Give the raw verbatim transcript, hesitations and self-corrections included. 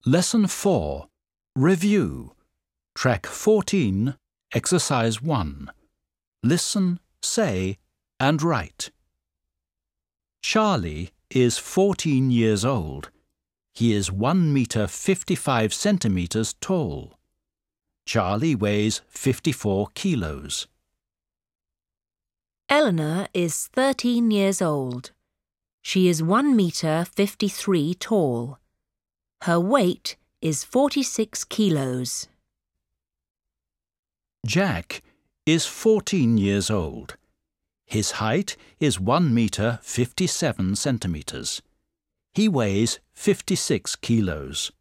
Lesson four. Review. Track fourteen, Exercise one. Listen, say, and write. Charlie is fourteen years old. He is one meter fifty-five centimeters tall. Charlie weighs fifty-four kilos. Eleanor is thirteen years old. She is one meter fifty-three tall. Her weight is forty-six kilos. Jack is fourteen years old. His height is one meter fifty-seven centimeters. He weighs fifty-six kilos.